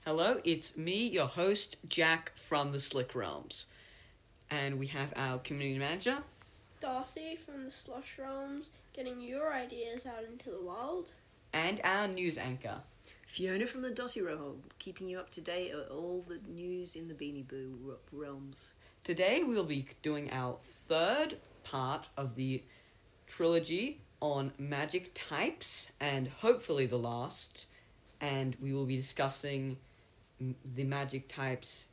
Hello, it's me, your host, Jack from the Slick Realms. And we have our community manager, Darcy from the Slush Realms, getting your ideas out into the world. and our news anchor. Fiona from the Dotty Realm, keeping you up to date on all the news in the Beanie Boo realms. Today we'll be doing our third part of the trilogy on magic types, and hopefully the last. And we will be discussing the magic types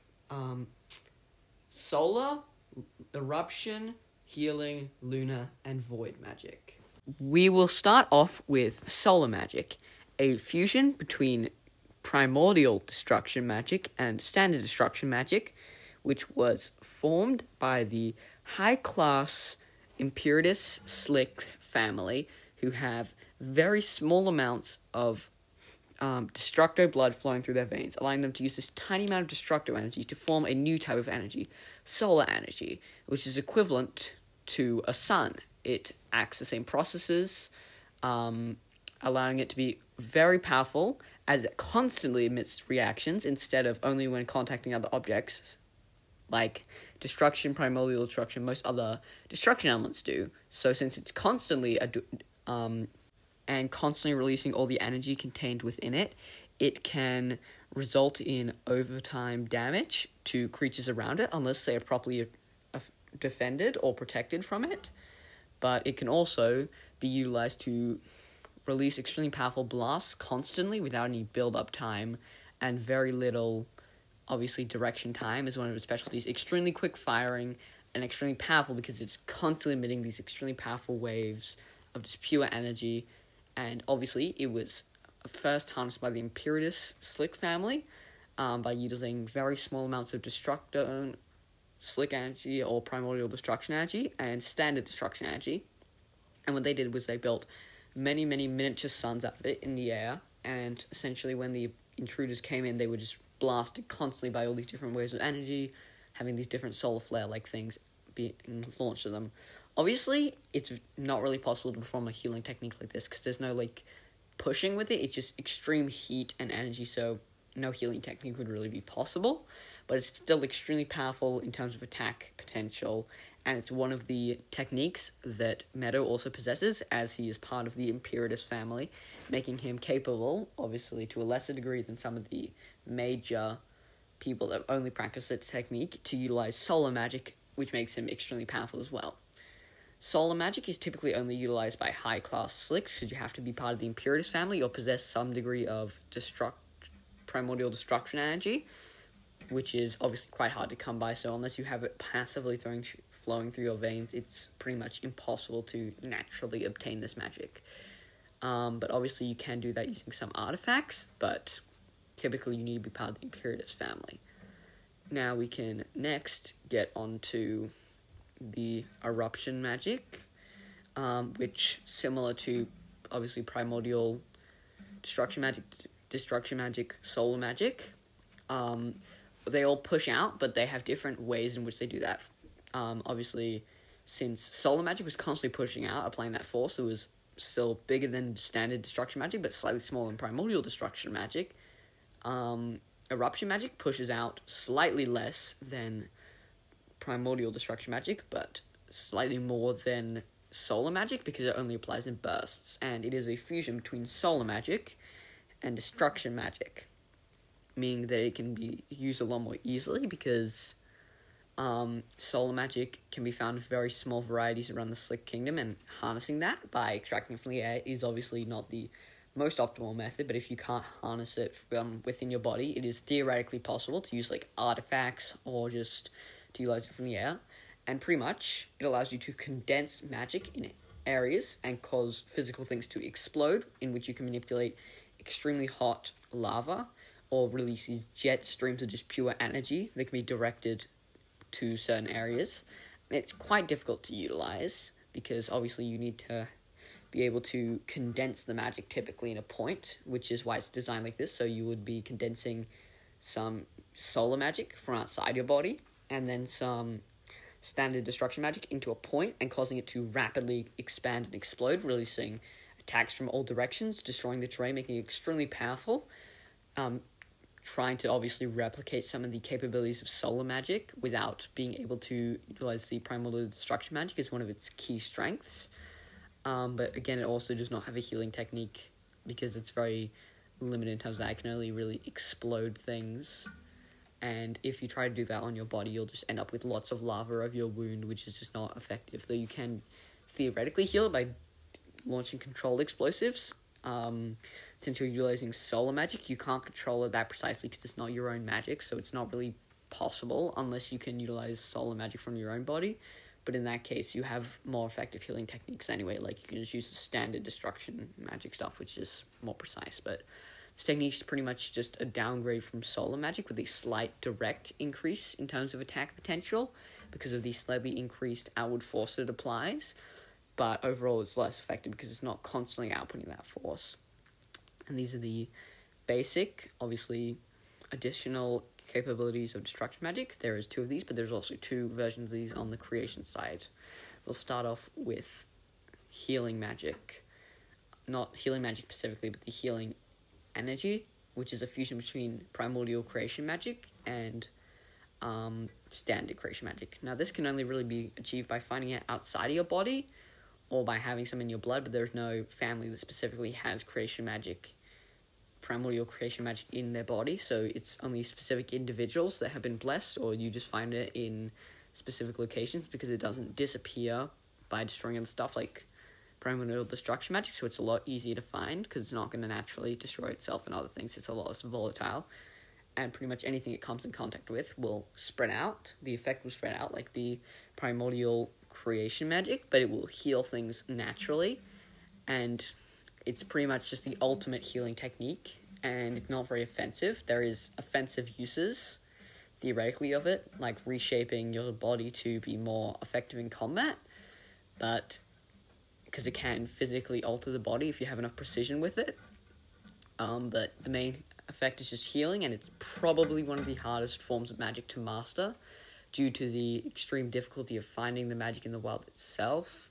solar, eruption, healing, lunar, and void magic. We will start off with solar magic, a fusion between primordial destruction magic and standard destruction magic, which was formed by the high-class Imperatus Slick family, who have very small amounts of destructo blood flowing through their veins, allowing them to use this tiny amount of destructo energy to form a new type of energy, solar energy, which is equivalent to a sun. It acts the same processes, allowing it to be very powerful, as it constantly emits reactions instead of only when contacting other objects, like destruction, primordial destruction, most other destruction elements do. So since it's constantly and constantly releasing all the energy contained within it, it can result in overtime damage to creatures around it unless they are properly defended or protected from it. But it can also be utilized to release extremely powerful blasts constantly without any build-up time and very little, obviously, direction time is one of its specialties. Extremely quick firing and extremely powerful because it's constantly emitting these extremely powerful waves of just pure energy. And obviously, it was first harnessed by the Imperatus Slick family by using very small amounts of destructo slick energy or primordial destruction energy and standard destruction energy. And what they did was they built many, many miniature suns out of it in the air. And essentially, when the intruders came in, they were just blasted constantly by all these different waves of energy, having these different solar flare-like things being launched at them. Obviously, it's not really possible to perform a healing technique like this because there's no, pushing with it. It's just extreme heat and energy, so no healing technique would really be possible. But it's still extremely powerful in terms of attack potential, and it's one of the techniques that Meadow also possesses, as he is part of the Imperatus family, making him capable, obviously to a lesser degree than some of the major people that only practice this technique, to utilize solar magic, which makes him extremely powerful as well. Solar magic is typically only utilized by high-class slicks, because you have to be part of the Imperatus family or possess some degree of primordial destruction energy, which is obviously quite hard to come by, so unless you have it passively flowing through your veins, it's pretty much impossible to naturally obtain this magic. But obviously you can do that using some artifacts, but typically you need to be part of the Imperatus family. Now we can next get on to the eruption magic, which, similar to obviously primordial destruction magic, solar magic, they all push out, but they have different ways in which they do that. Obviously, since solar magic was constantly pushing out, applying that force, it was still bigger than standard destruction magic, but slightly smaller than primordial destruction magic. Eruption magic pushes out slightly less than primordial destruction magic, but slightly more than solar magic because it only applies in bursts, and it is a fusion between solar magic and destruction magic, meaning that it can be used a lot more easily because solar magic can be found in very small varieties around the Slick Kingdom, and harnessing that by extracting it from the air is obviously not the most optimal method, but if you can't harness it within your body, it is theoretically possible to use artifacts or just to utilize it from the air, and pretty much it allows you to condense magic in areas and cause physical things to explode, in which you can manipulate extremely hot lava or release these jet streams of just pure energy that can be directed to certain areas. It's quite difficult to utilize because obviously you need to be able to condense the magic typically in a point, which is why it's designed like this, so you would be condensing some solar magic from outside your body and then some standard destruction magic into a point and causing it to rapidly expand and explode, releasing attacks from all directions, destroying the terrain, making it extremely powerful, trying to obviously replicate some of the capabilities of solar magic without being able to utilize the primordial destruction magic is one of its key strengths. But again, it also does not have a healing technique because it's very limited in terms of that. It can only really explode things. And if you try to do that on your body, you'll just end up with lots of lava of your wound, which is just not effective. Though you can theoretically heal it by launching controlled explosives. Since you're utilizing solar magic, you can't control it that precisely because it's not your own magic, so it's not really possible unless you can utilize solar magic from your own body. But in that case, you have more effective healing techniques anyway. Like, you can just use the standard destruction magic stuff, which is more precise. But this technique is pretty much just a downgrade from solar magic with a slight direct increase in terms of attack potential because of the slightly increased outward force it applies. But overall, it's less effective because it's not constantly outputting that force. And these are the basic, obviously, additional capabilities of destruction magic. There is 2 of these, but there's also 2 versions of these on the creation side. We'll start off with healing magic. Not healing magic specifically, but the healing energy, which is a fusion between primordial creation magic and standard creation magic. Now, this can only really be achieved by finding it outside of your body or by having some in your blood, but there's no family that specifically has creation magic, primordial creation magic in their body, so it's only specific individuals that have been blessed, or you just find it in specific locations because it doesn't disappear by destroying other stuff like primordial destruction magic, so it's a lot easier to find because it's not going to naturally destroy itself and other things. It's a lot less volatile, and pretty much anything it comes in contact with will spread out. The effect will spread out like the primordial creation magic, but it will heal things naturally, and it's pretty much just the ultimate healing technique, and it's not very offensive. There is offensive uses, theoretically, of it, like reshaping your body to be more effective in combat, but because it can physically alter the body if you have enough precision with it. But the main effect is just healing, and it's probably one of the hardest forms of magic to master due to the extreme difficulty of finding the magic in the wild itself,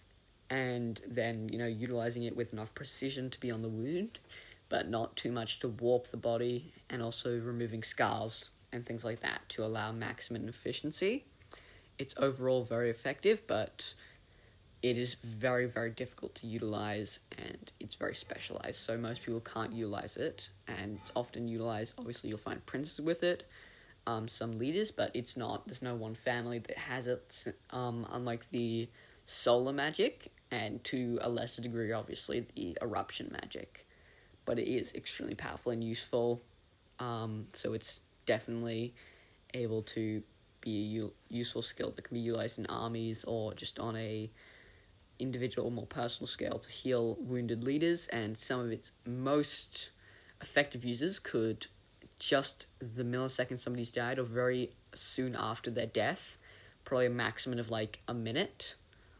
and then, utilizing it with enough precision to be on the wound, but not too much to warp the body, and also removing scars and things like that to allow maximum efficiency. It's overall very effective, but it is very, very difficult to utilize, and it's very specialized, so most people can't utilize it, and it's often utilized. Obviously, you'll find princes with it, some leaders, but there's no one family that has it, unlike the solar magic, and to a lesser degree, obviously, the eruption magic. But it is extremely powerful and useful, so it's definitely able to be a useful skill that can be utilized in armies or just on a individual, more personal scale to heal wounded leaders, and some of its most effective users could, just the millisecond somebody's died or very soon after their death, probably a maximum of like a minute,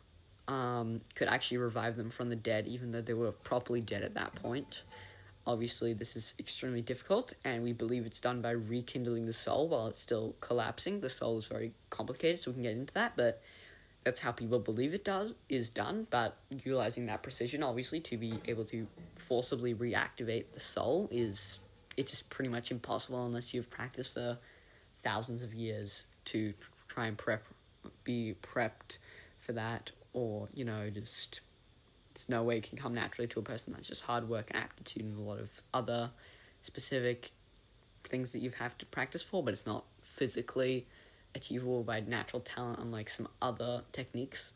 could actually revive them from the dead even though they were properly dead at that point. Obviously, this is extremely difficult, and we believe it's done by rekindling the soul while it's still collapsing. The soul is very complicated, so we can get into that, but that's how people believe it is done, but utilizing that precision, obviously, to be able to forcibly reactivate the soul it's just pretty much impossible unless you've practiced for thousands of years to try and be prepped for that, or, just, there's no way it can come naturally to a person. That's just hard work and aptitude and a lot of other specific things that you have to practice for, but it's not physically achievable by natural talent, unlike some other techniques.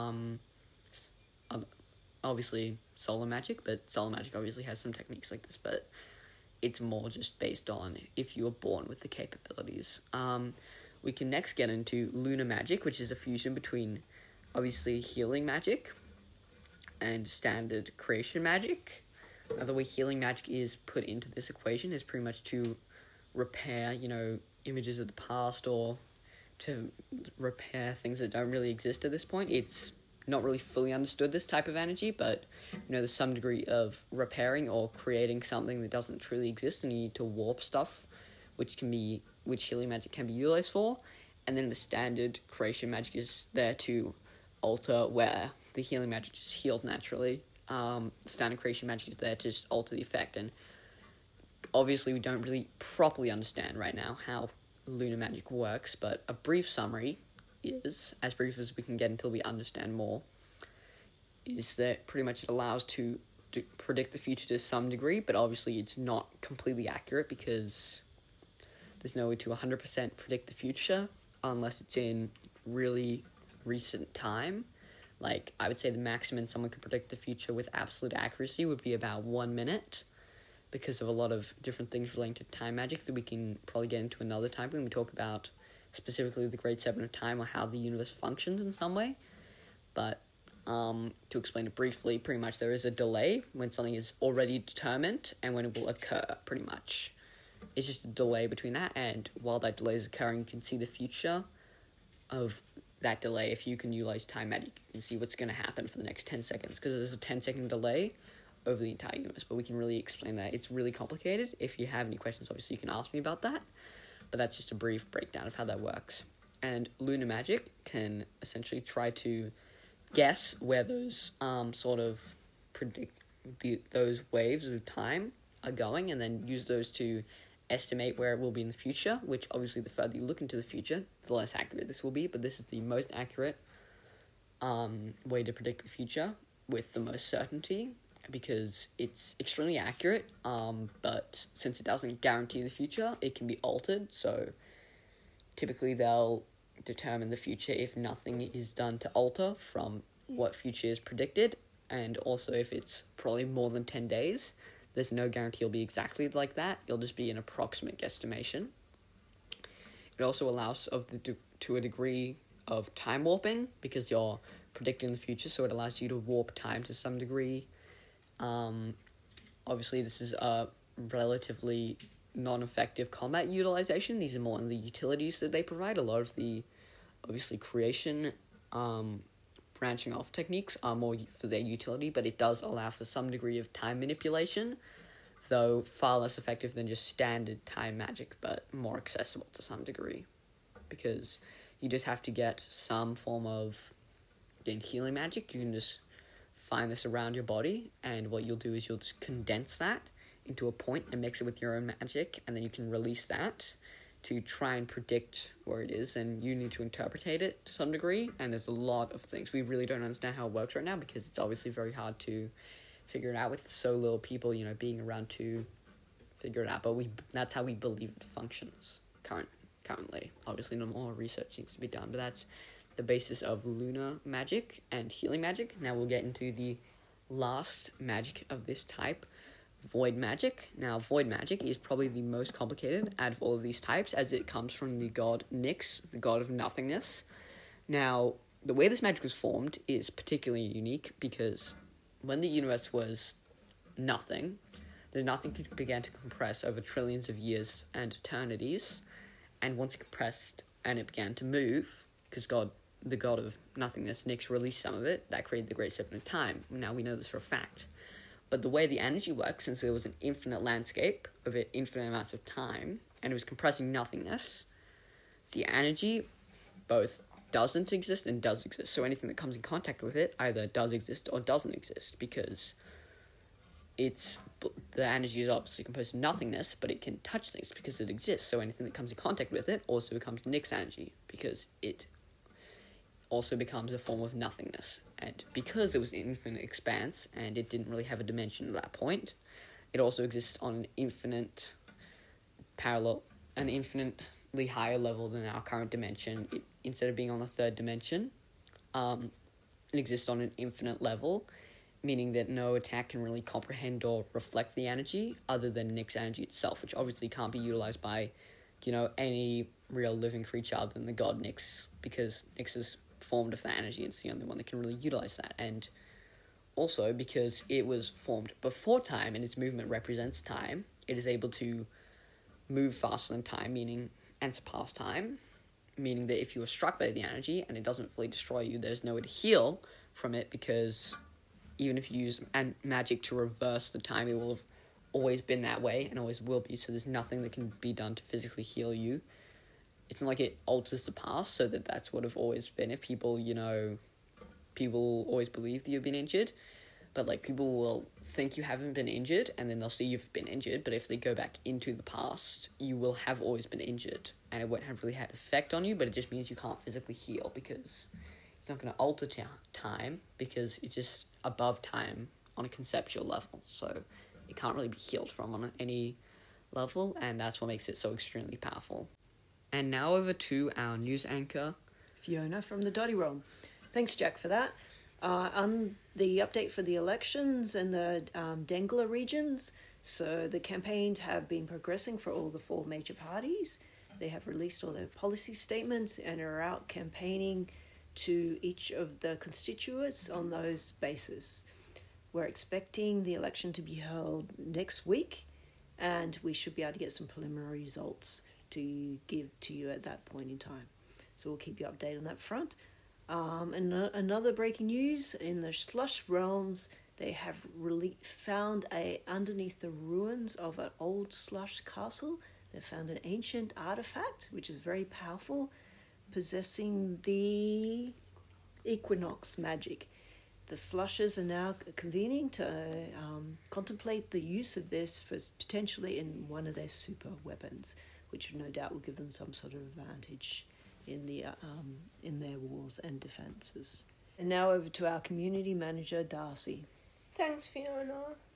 Obviously solar magic, but solar magic obviously has some techniques like this, but it's more just based on if you were born with the capabilities. We can next get into lunar magic, which is a fusion between obviously healing magic and standard creation magic. Now, the way healing magic is put into this equation is pretty much to repair, images of the past, or to repair things that don't really exist at this point. It's not really fully understood, this type of energy, but there's some degree of repairing or creating something that doesn't truly exist, and you need to warp stuff, which healing magic can be utilized for. And then the standard creation magic is there to alter where the healing magic is healed naturally. Standard creation magic is there to just alter the effect, and obviously we don't really properly understand right now how lunar magic works, but a brief summary is, as brief as we can get until we understand more, is that pretty much it allows to predict the future to some degree, but obviously it's not completely accurate because there's no way to 100% predict the future unless it's in really recent time. Like, I would say the maximum someone could predict the future with absolute accuracy would be about 1 minute, because of a lot of different things relating to time magic that we can probably get into another time when we talk about specifically the Great Seven of Time or how the universe functions in some way. But to explain it briefly, pretty much there is a delay when something is already determined and when it will occur, pretty much. It's just a delay between that, and while that delay is occurring, you can see the future of that delay. If you can utilize time magic, you can see what's going to happen for the next 10 seconds, because there's a 10-second delay over the entire universe, but we can really explain that. It's really complicated. If you have any questions, obviously you can ask me about that, but that's just a brief breakdown of how that works. And lunar magic can essentially try to guess where those sort of predict those waves of time are going, and then use those to estimate where it will be in the future, which obviously the further you look into the future, the less accurate this will be, but this is the most accurate way to predict the future with the most certainty, because it's extremely accurate, but since it doesn't guarantee the future, it can be altered. So typically they'll determine the future if nothing is done to alter from what future is predicted, and also if it's probably more than 10 days, there's no guarantee it'll be exactly like that. It'll just be an approximate guesstimation. It also allows to a degree of time warping, because you're predicting the future, so it allows you to warp time to some degree. Obviously, this is a relatively non-effective combat utilization. These are more in the utilities that they provide. A lot of the, obviously, creation, branching off techniques are more for their utility, but it does allow for some degree of time manipulation, though far less effective than just standard time magic, but more accessible to some degree, because you just have to get some form of, again, healing magic. You can just find this around your body, and what you'll do is you'll just condense that into a point and mix it with your own magic, and then you can release that to try and predict where it is, and you need to interpretate it to some degree, and there's a lot of things. We really don't understand how it works right now, because it's obviously very hard to figure it out with so little people, being around to figure it out, but that's how we believe it functions currently. Obviously, no more research needs to be done, but that's the basis of lunar magic and healing magic. Now we'll get into the last magic of this type, void magic. Now, void magic is probably the most complicated out of all of these types, as it comes from the god Nyx, the god of nothingness. Now, the way this magic was formed is particularly unique, because when the universe was nothing, the nothing began to compress over trillions of years and eternities, and once it compressed and it began to move, because the god of nothingness, Nyx, released some of it, that created the Great Seven of Time. Now we know this for a fact. But the way the energy works, since there was an infinite landscape of infinite amounts of time, and it was compressing nothingness, the energy both doesn't exist and does exist. So anything that comes in contact with it either does exist or doesn't exist, because the energy is obviously composed of nothingness, but it can touch things because it exists. So anything that comes in contact with it also becomes Nyx energy, because it also becomes a form of nothingness. And because it was an infinite expanse and it didn't really have a dimension at that point, it also exists on an infinitely higher level than our current dimension. Instead of being on the third dimension, it exists on an infinite level, meaning that no attack can really comprehend or reflect the energy other than Nyx energy itself, which obviously can't be utilized by, any real living creature other than the god Nyx, because Nyx is formed of that energy, it's the only one that can really utilize that. And also, because it was formed before time and its movement represents time, it is able to move faster than time, and surpass time, meaning that if you were struck by the energy and it doesn't fully destroy you, there's no way to heal from it, because even if you use magic to reverse the time, it will have always been that way and always will be, so there's nothing that can be done to physically heal you. It's not like it alters the past, so that's what have always been. If people always believe that you've been injured, but like people will think you haven't been injured, and then they'll see you've been injured. But if they go back into the past, you will have always been injured, and it won't have really had effect on you. But it just means you can't physically heal because it's not going to alter time because it's just above time on a conceptual level. So it can't really be healed from on any level, and that's what makes it so extremely powerful. And now over to our news anchor, Fiona from the Dotty Realm. Thanks, Jack, for that. On the update for the elections in the Dengler regions, so the campaigns have been progressing for all the 4 major parties. They have released all their policy statements and are out campaigning to each of the constituents on those bases. We're expecting the election to be held next week, and we should be able to get some preliminary results to give to you at that point in time. So we'll keep you updated on that front. And another breaking news, in the Slush Realms, they have found underneath the ruins of an old Slush castle, they found an ancient artifact, which is very powerful, possessing the equinox magic. The Slushes are now convening to contemplate the use of this for potentially in one of their super weapons, which no doubt will give them some sort of advantage in their wars and defences. And now over to our community manager, Darcy. Thanks, Fiona.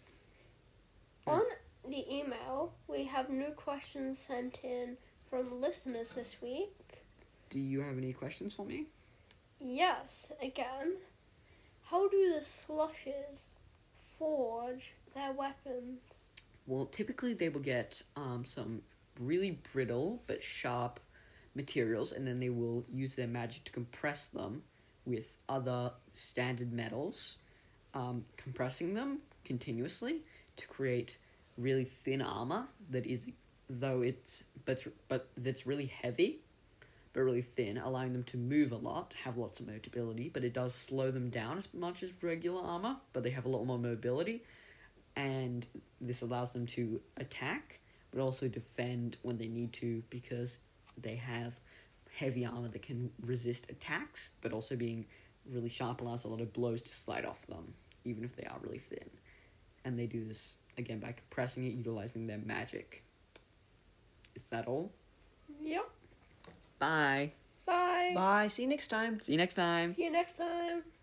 On the email, we have new questions sent in from listeners this week. do you have any questions for me? Yes, again. How do the Slushes forge their weapons? Well, typically they will get some really brittle but sharp materials, and then they will use their magic to compress them with other standard metals, compressing them continuously to create really thin armor that is, that's really heavy but really thin, allowing them to move a lot, have lots of mobility, but it does slow them down as much as regular armor, but they have a lot more mobility, and this allows them to attack but also defend when they need to, because they have heavy armor that can resist attacks, but also being really sharp allows a lot of blows to slide off them, even if they are really thin. And they do this, again, by compressing it, utilizing their magic. Is that all? Yep. Bye. Bye. Bye. See you next time. See you next time. See you next time.